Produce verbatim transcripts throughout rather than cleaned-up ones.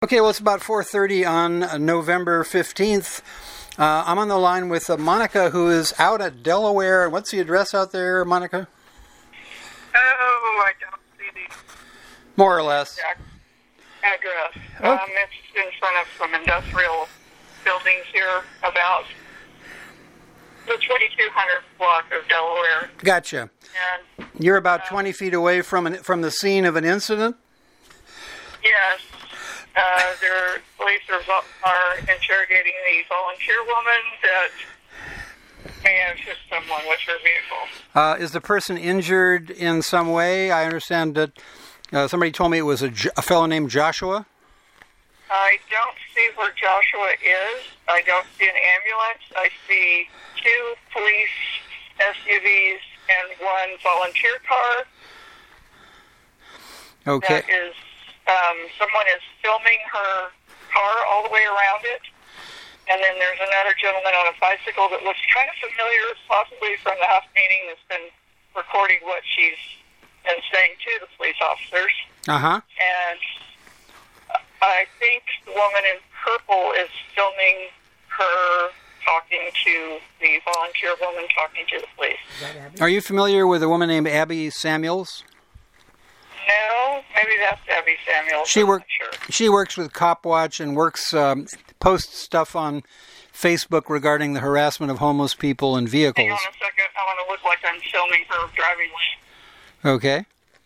Okay, well, it's about four thirty on uh, November fifteenth. Uh, I'm on the line with uh, Monica, who is out at Delaware. What's the address out there, Monica? Oh, I don't see the More or less. address. Okay. Um, it's in front of some industrial buildings here, about the twenty-two hundred block of Delaware. Gotcha. And You're about twenty feet away from an, from the scene of an incident? yes, uh, their police are, are interrogating the volunteer woman that may have hit someone with her vehicle. Uh, is the person injured in some way? I understand that uh, somebody told me it was a, Jo- a fellow named Joshua. I don't see where Joshua is. I don't see an ambulance. I see two police S U Vs and one volunteer car. Okay. That is, um, someone is filming her car all the way around it. And then there's another gentleman on a bicycle that looks kind of familiar, possibly from the House meeting, that's been recording what she's been saying to the police officers. Uh-huh. And I think the woman in purple is filming her talking to the volunteer woman talking to the police. Are you familiar with a woman named Abby Samuels? No, maybe that's Abby Samuels. She I'm work. not sure. She works with Copwatch and works um, posts stuff on Facebook regarding the harassment of homeless people in vehicles. Hang on a second. I want to look like I'm filming her driving lane. Okay.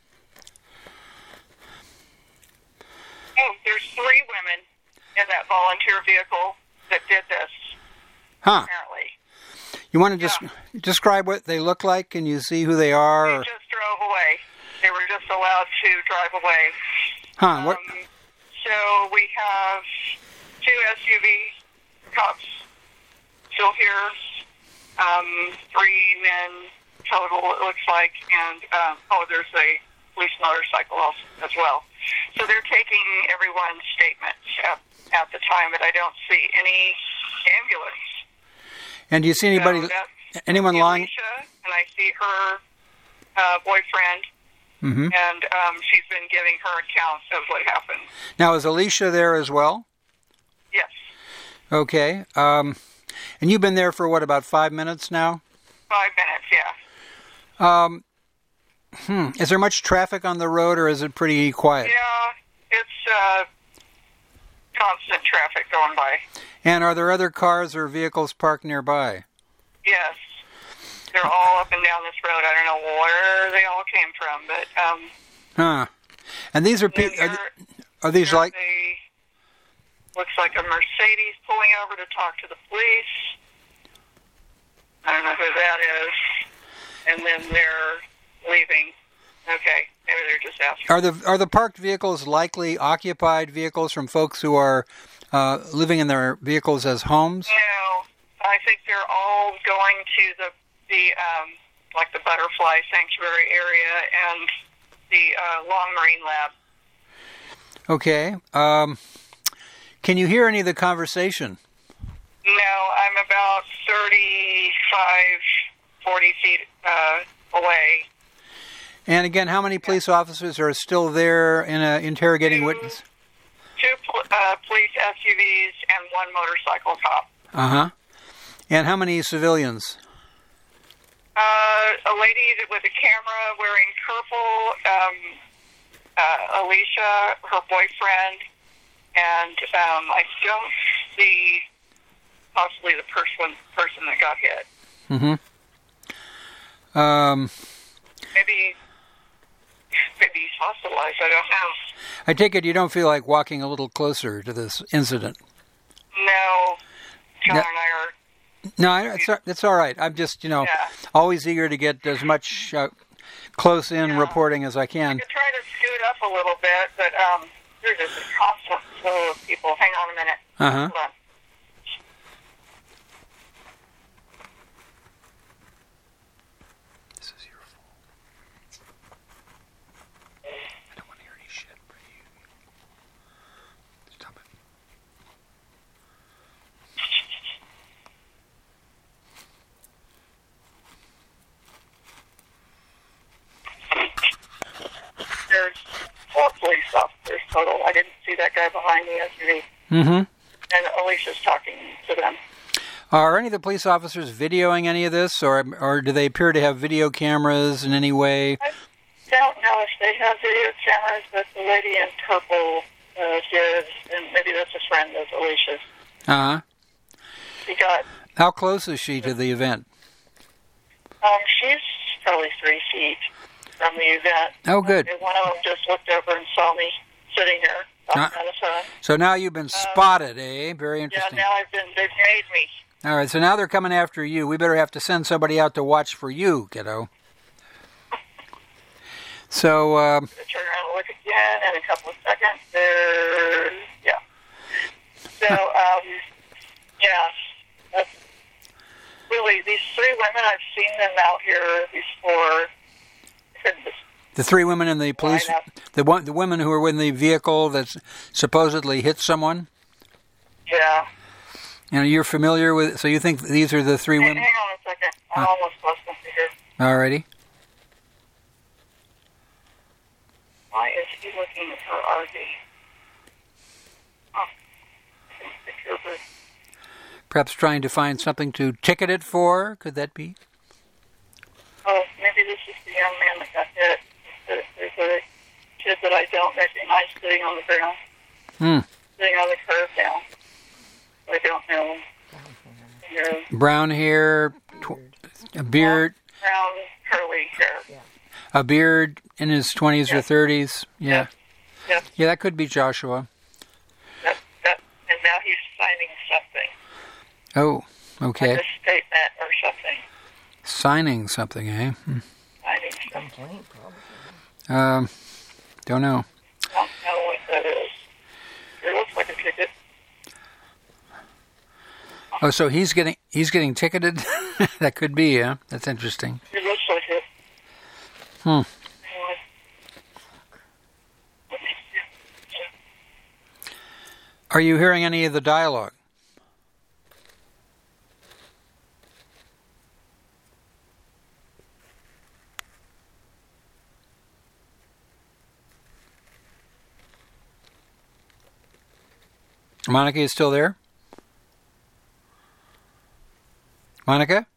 Oh, there's three women in that volunteer vehicle that did this, Huh. apparently. You want to just Yeah. describe what they look like? Can you see who they are? They Or, just drove away. They were just allowed to drive away. huh? What? Um, so we have two S U V cops still here, um, three men total, it looks like, and, um, oh, there's a police motorcycle also as well. So they're taking everyone's statements at, at the time, but I don't see any ambulance. And do you see anybody? So that's anyone lying? Alicia, and I see her uh, boyfriend, Mm-hmm. and um, she's been giving her account of what happened. Now, is Alicia there as well? Yes, Okay. Um, and you've been there for what, about five minutes now? five minutes, yeah. Um, hmm. Is there much traffic on the road, or is it pretty quiet? Yeah, it's uh, constant traffic going by. And are there other cars or vehicles parked nearby? Yes, they're all up and down this road. I don't know where they all came from, but um, Huh. And these are and people. Are, there- th- are these there's like? a, looks like a Mercedes pulling over to talk to the police. I don't know who that is. And then they're leaving. Okay, maybe they're just asking. Are the are the parked vehicles likely occupied vehicles from folks who are uh, living in their vehicles as homes? No, I think they're all going to the the um, like the butterfly sanctuary area and the uh, Long Marine Lab. Okay. Um, can you hear any of the conversation? No, I'm about thirty-five, forty feet uh, away. And again, how many police officers are still there in a interrogating Two- witness? Two pol- uh, police S U Vs and one motorcycle cop. Uh huh. And how many civilians? Uh, a lady that- with a camera wearing purple, um, uh, Alicia, her boyfriend, and um, I don't see possibly the person person that got hit. Mm-hmm. Um, Maybe maybe he's hospitalized. I don't know. I take it you don't feel like walking a little closer to this incident. No, John No. and I are. No, I- it's it's all right. I'm just, you know, Yeah. always eager to get as much uh, close-in Yeah. reporting as I I can. could try to scoot up a little bit, but um, there's just a constant flow of people. Hang on a minute. Uh-huh. Hold on. This is your fault. I don't want to hear any shit from you. Stop it. There's four police officers total. I didn't see that guy behind me. the S U V. Mm-hmm. And Alicia's talking to them. Are any of the police officers videoing any of this, or or do they appear to have video cameras in any way? I don't know if they have video cameras, but the lady in purple uh, did, and maybe that's a friend of Alicia's. Uh-huh. She got... How close is she to the event? Um, she's probably three feet from the event. Oh, good. And one of them just looked over and saw me sitting here talking Uh, on the phone. So now you've been spotted, eh? Very Yeah, interesting. now I've been, they've made me. All right, so now they're coming after you. We better have to send somebody out to watch for you, kiddo. So, uh, Turn around and look again in a couple of seconds. There, yeah. So, um, yeah, that's really, these three women, I've seen them out here before. Goodness. the three women in the police, Line up. the one, the women who were in the vehicle that supposedly hit someone. Yeah. You know, you're familiar with. So you think these are the three Hey, women? hang on a second. I'm Huh. almost close enough to hear. Alrighty. Why is he looking at her R V? Oh, I can picture of it. Perhaps trying to find something to ticket it for. Could that be? Oh, maybe this is the young man that got hit. There- There's a kid that I don't recognize sitting on the ground, Hmm. sitting on the curb now. I don't know. You know, Brown hair, tw- a beard, brown, curly hair. a beard in his twenties or Yes. thirties. Yeah. Yes, Yeah, that could be Joshua. that, that, and now he's signing something, Oh, okay. a statement or something. Signing something, eh? Hmm. Signing something. Complaint, probably. Um, don't know. I don't know what that is. It looks like a ticket. Oh, so he's getting he's getting ticketed. That could be, yeah. That's interesting. It looks like it. Hmm. Anyway. Let me see. Are you hearing any of the dialogue? Monica is still there? Monica?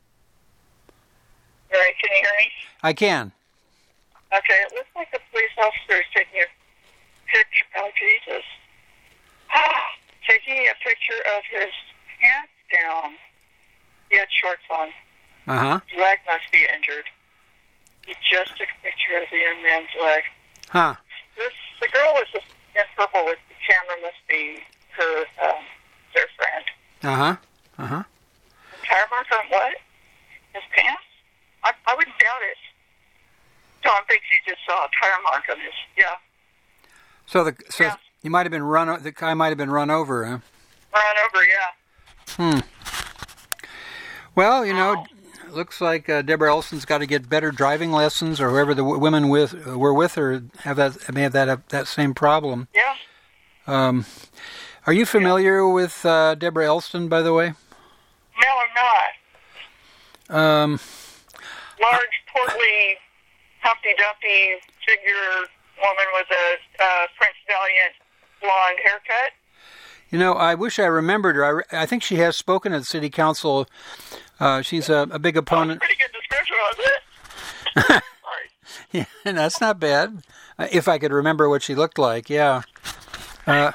All right, can you hear me? I can. Okay, it looks like the police officer is taking a picture. Oh, Jesus. Ah, taking a picture of his pants down. He had shorts on. Uh-huh. His leg must be injured. He just took a picture of the young man's leg. Huh. This, the girl is just in purple with the camera must be her, um, their friend. Uh-huh. Uh-huh. Tire mark on what? His pants? I, I wouldn't doubt it. Tom thinks he just saw a tire mark on his, yeah. So the so Yeah. you might have been run o- the guy might have been run over, huh? Run over, yeah. Hmm. Well, you know, it looks like uh, Deborah Elson's got to get better driving lessons, or whoever the w- women with uh, were with her have that may have that have that same problem. Yeah. Um, are you familiar with uh, Deborah Elston, by the way? No, I'm not. Um, Large, portly, Humpty Dumpty figure woman with a uh, Prince Valiant blonde haircut. you know, I wish I remembered her. I, re- I think she has spoken at City Council. Uh, she's a, a big Oh, opponent. pretty good description, was it? Sorry. Yeah, that's not bad. Uh, if I could remember what she looked like, yeah. Uh,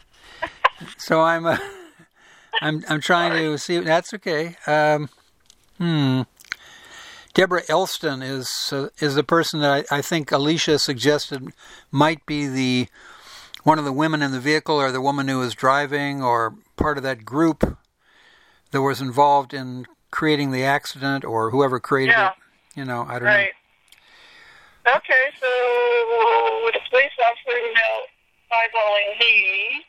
so I'm, uh, I'm, I'm trying to see. That's okay. Um, hmm. Deborah Elston is uh, is the person that I, I think Alicia suggested might be the one of the women in the vehicle, or the woman who was driving, or part of that group that was involved in creating the accident, or whoever created Yeah. it. You know, I don't Right. Okay, so with the police officer now eyeballing me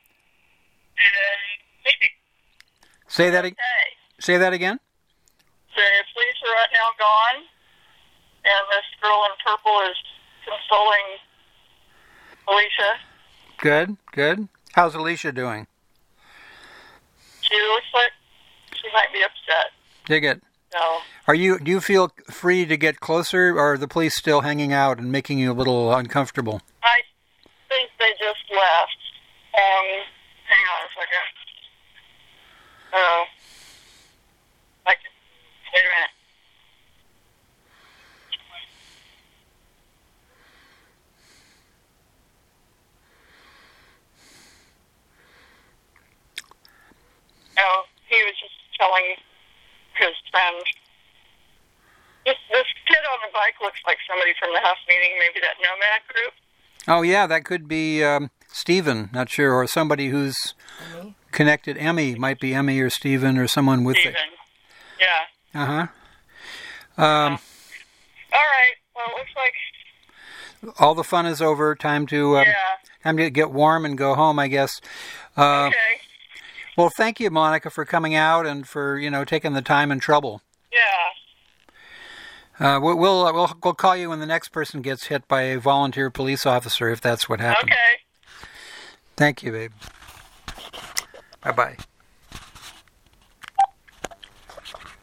and maybe. know. Say that. ag- Okay. Say that again. So the police are right now gone, and this girl in purple is consoling Alicia. Good. Good. How's Alicia doing? She looks like she might be upset. Dig it. So, Are you? Do you feel free to get closer, or are the police still hanging out and making you a little uncomfortable? I think they just left. Um, hang on a second. Oh. Like, wait a minute. Oh, he was just telling his friend. This, this kid on the bike looks like somebody from the house meeting, maybe that Nomad group. Oh, yeah, that could be um, Stephen, not sure, or somebody who's Emmy? connected. Emmy, might be Emmy or Stephen or someone with Steven. it. Yeah. Uh-huh. Um, All right. Well, it looks like... all the fun is over. Time to, um, Yeah. time to get warm and go home, I guess. Uh, Okay. Well, thank you, Monica, for coming out and for, you know, taking the time and trouble. Yeah. Uh, we'll, we'll, uh, we'll we'll call you when the next person gets hit by a volunteer police officer, if that's what happened. Okay. Thank you, babe. Bye-bye.